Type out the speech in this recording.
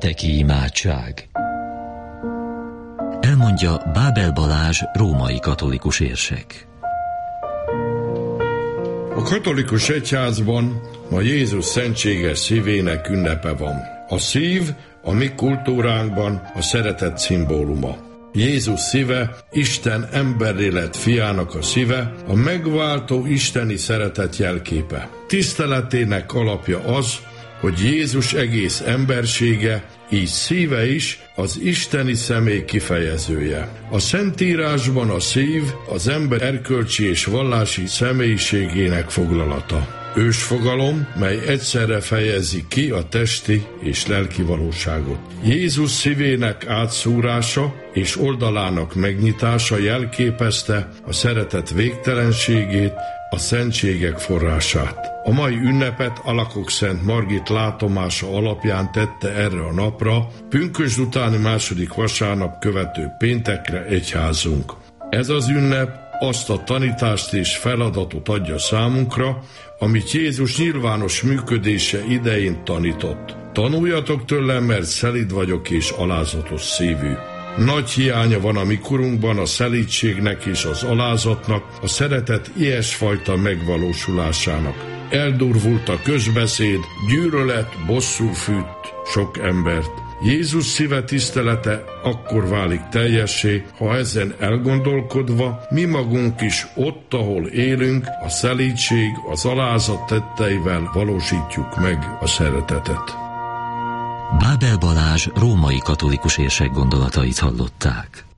Pénteki imádság. Elmondja Bábel Balázs, római katolikus érsek. A katolikus egyházban ma Jézus szentséges szívének ünnepe van. A szív a mi kultúránkban a szeretet szimbóluma. Jézus szíve, Isten emberré lett fiának a szíve, a megváltó isteni szeretet jelképe. Tiszteletének alapja az, hogy Jézus egész embersége, így szíve is az isteni személy kifejezője. A Szentírásban a szív az ember erkölcsi és vallási személyiségének foglalata. Ősfogalom, mely egyszerre fejezi ki a testi és lelki valóságot. Jézus szívének átszúrása és oldalának megnyitása jelképezte a szeretet végtelenségét, a szentségek forrását. A mai ünnepet Alakok Szent Margit látomása alapján tette erre a napra, pünkösd utáni második vasárnap követő péntekre egyházunk. Ez az ünnep azt a tanítást és feladatot adja számunkra, amit Jézus nyilvános működése idején tanított. Tanuljatok tőlem, mert szelíd vagyok és alázatos szívű. Nagy hiánya van a mi korunkban a szelídségnek és az alázatnak, a szeretet ilyesfajta megvalósulásának. Eldurvult a közbeszéd, gyűlölet, bosszú fűt sok embert. Jézus szíve tisztelete akkor válik teljessé, ha ezen elgondolkodva mi magunk is ott, ahol élünk, a szelídség, az alázat tetteivel valósítjuk meg a szeretetet. Bábel Balázs, római katolikus érsek gondolatait hallották.